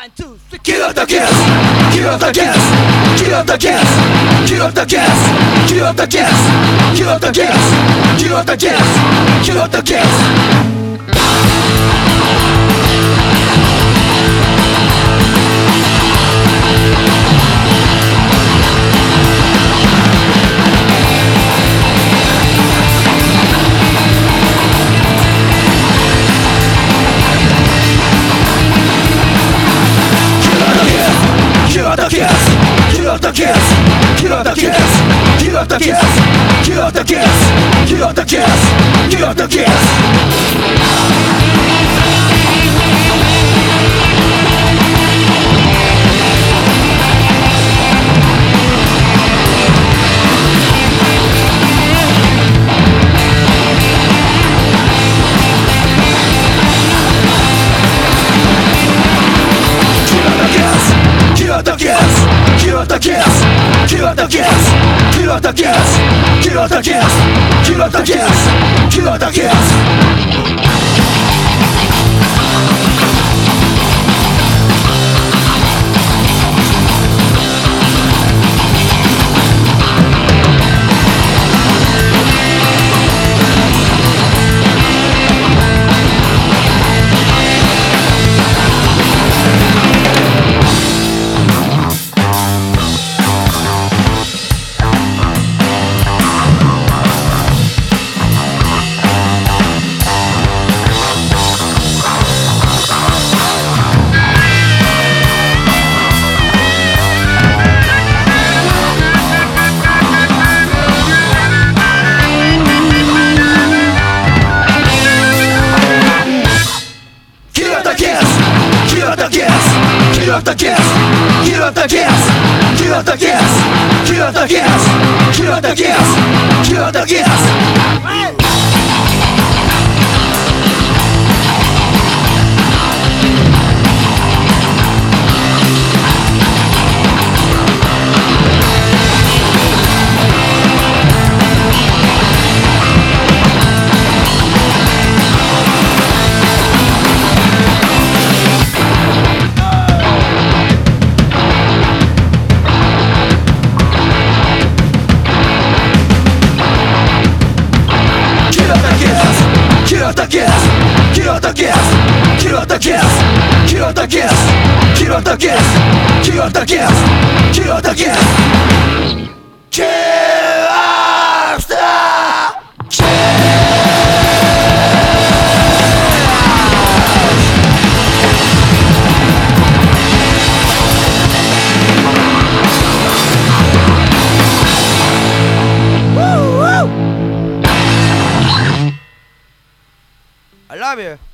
Kill the gas, kill the gas, kill the gas, kill the gas, kill the gas, kill the gas, kill the gas, kill the gas. Kill the gas, kill the gas, kill the gas, kill the gas, kill the gas, kill the gas, kill the gas. Kill the gas, kill the gas, kill the gas, kill the gas, kill the gas, kill the gas, kill the gas. Kill the gas, kill the gas, kill the gas, kill the gas, kill the gas, kill the gas, kill the gas, kill the gas. Kill the gas, kill the gas, kill the gas, kill the gas, kill the gas, kill the gas, kill the gas. I love you.